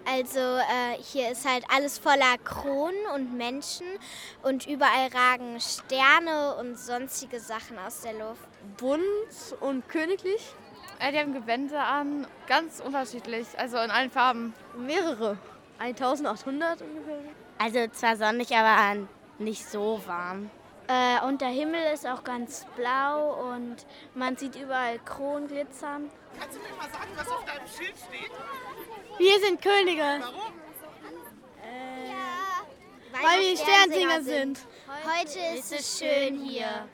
Also hier ist halt alles voller Kronen und Menschen und überall ragen Sterne und sonstige Sachen aus der Luft. Bunt und königlich? Die haben Gewänder an, ganz unterschiedlich, also in allen Farben. Mehrere. 1800 ungefähr. Also zwar sonnig, aber nicht so warm. Und der Himmel ist auch ganz blau und man sieht überall Kronen glitzern. Kannst du mir mal sagen, was auf deinem Schild steht? Wir sind Könige. Warum? Weil wir Sternsinger sind. Heute ist es schön hier.